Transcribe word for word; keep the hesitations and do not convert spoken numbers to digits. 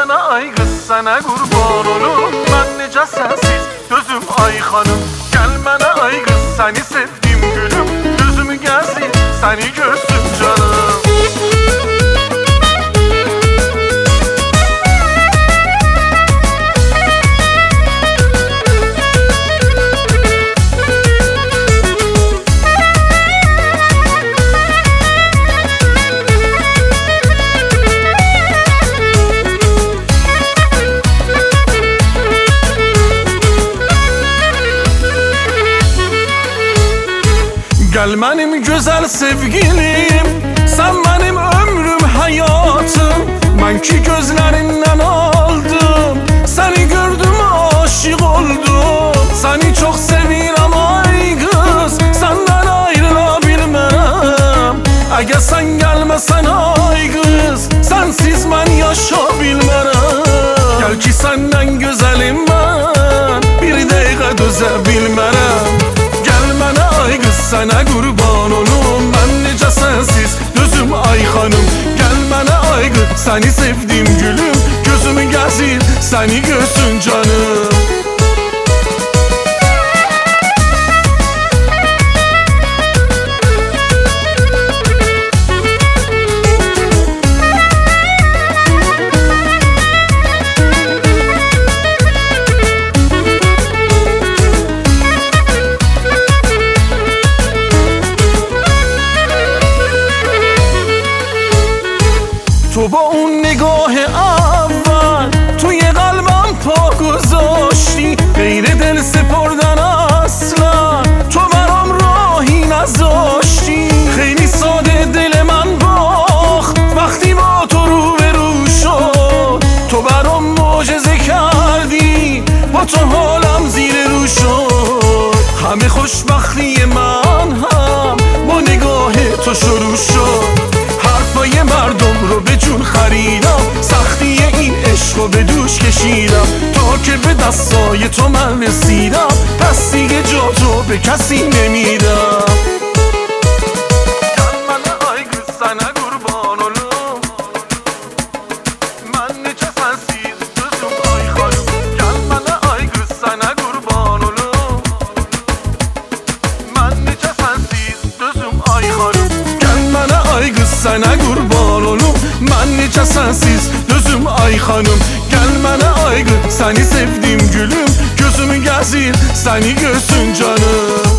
mənə ay qız, sənə qurban olum. Mən necə sənsiz gözüm ay xanım. Gəl mənə ay qız, səni sevdim gülüm. Gözümü gəzir, səni görsün canım. Gel benim güzel sevgilim, sen benim ömrüm, hayatım. Ben ki gözlerinden aldım, seni gördüm aşık oldum. Seni çok seviyorum ay kız, senden ayrılabilmem. Eğer sen gelmesen ay kız, sensiz ben yaşa bilmem. Gel ki senden güzelim ben, bir dakika döze bilmem. Ay qız, sənə qurban olum. Mən necə sənsiz gözüm ay xanım. Gəl mənə ay qız, səni sevdim gülüm. Gözümü gəzir, səni görsün canım. تو با اون نگاه اول توی قلبم پا گذاشتی. غیر دل سپردن اصلا تو برام راهی نذاشتی. خیلی ساده دل من باخت وقتی با تو رو به رو شد. تو برام معجزه کردی، با تو حالم زیر رو شد. همه خوشبختی من هم با نگاه تو شروع شد. حرفای مردم رو به جون خریدم، سختی این عشق رو به دوش کشیدم. تا که به دستای تو من رسیدم، پس دیگه جا تو به کسی نمیدم. گل منه ay qız, sənə qurban olum. Mən necə sənsiz gözüm ay xanım. Gel mənə ay qız, sənə qurban olum. Mən necə sənsiz gözüm ay xanım. Gel mənə ay qız, sənə qurban olum. Mən necə sənsiz gözüm ay xanım. Gəl mənə ay qız, səni sevdim gülüm. Gözümü gəzir, səni görsün canım.